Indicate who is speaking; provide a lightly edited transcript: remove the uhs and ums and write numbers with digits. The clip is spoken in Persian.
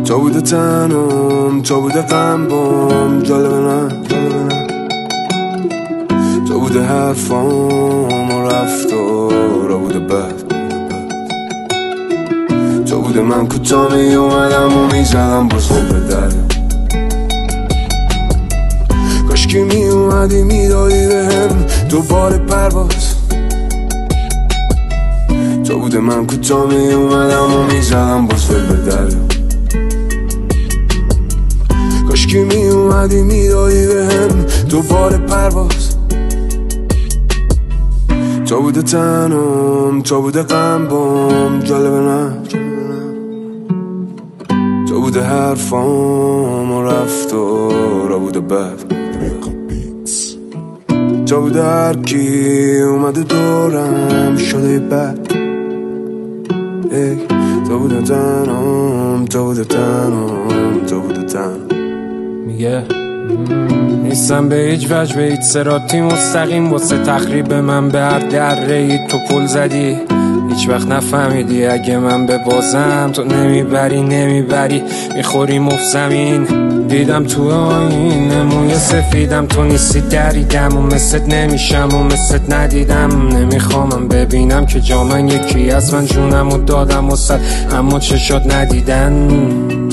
Speaker 1: تو بوده تنم، تو بوده قلبم، جالبه نه تو بوده حرفام و رفتارا بوده بد تو بوده من کوتاه می اومدم و میزدم باز به درم کاشکی می اومدی میدادی بهم دوباره پرواز تو بوده من کوتاه می اومدم و میزدم باز به درم کاشکی می اومدی میدادی بهم دوباره پرواز تو بوده تنم، تو بوده قلبم، جالبه نه تو بوده حرفام و رفتارا بوده بد تو بوده هر کی اومده دورم شده بد تو بوده تنم، تو بوده تنم، تو بوده تنم
Speaker 2: میگه نیستم به هیچ وجه به هیچ صراطی مستقیم واسه تخریب من به هر دره‌ای تو پل زدی هیچ وقت نفهمیدی اگه من ببازم تو نمیبری میخوری مفت زمین دیدم تو آینه موی سفیدم تو نیستی دریدم و مثلت نمیشم و مثلت ندیدم نمیخوامم ببینم که جا من یکی از من جونم و دادم وسط اما چشات ندیدن